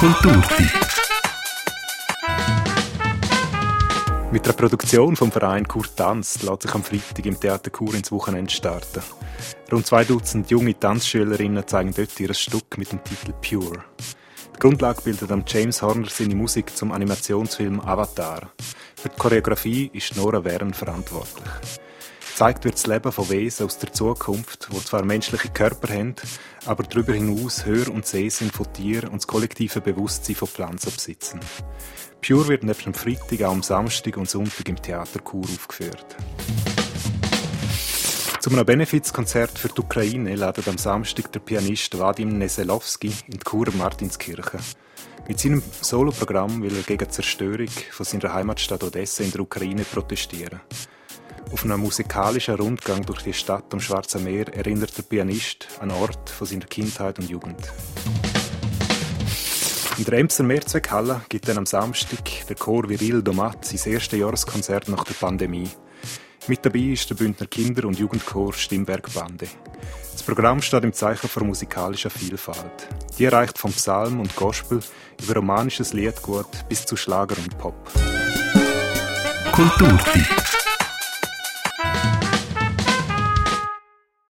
Kulturtipp. Mit der Produktion vom Verein Chur Tanzt lässt sich am Freitag im Theater Chur ins Wochenende starten. Rund 2 Dutzend junge Tanzschülerinnen zeigen dort ihr Stück mit dem Titel «Pure». Die Grundlage bildet am James Horner seine Musik zum Animationsfilm «Avatar». Für die Choreografie ist Nora Wern verantwortlich. Gezeigt wird das Leben von Wesen aus der Zukunft, die zwar menschliche Körper haben, aber darüber hinaus Hör- und Sehsinn von Tieren und das kollektive Bewusstsein von Pflanzen besitzen. «Pure» wird neben dem Freitag auch am Samstag und Sonntag im Theater Chur aufgeführt. Zu einem Benefizkonzert für die Ukraine ladet am Samstag der Pianist Vadim Neselowski in die Churer Martinskirche. Mit seinem Soloprogramm will er gegen die Zerstörung von seiner Heimatstadt Odessa in der Ukraine protestieren. Auf einem musikalischen Rundgang durch die Stadt am Schwarzen Meer erinnert der Pianist an einen Ort von seiner Kindheit und Jugend. In der Emser Mehrzweckhalle gibt dann am Samstag der Chor Viril Domat sein erstes Jahreskonzert nach der Pandemie. Mit dabei ist der Bündner Kinder- und Jugendchor Stimmbergbande. Das Programm steht im Zeichen von musikalischer Vielfalt. Die reicht vom Psalm und Gospel über romanisches Liedgut bis zu Schlager und Pop. Kulturtipp.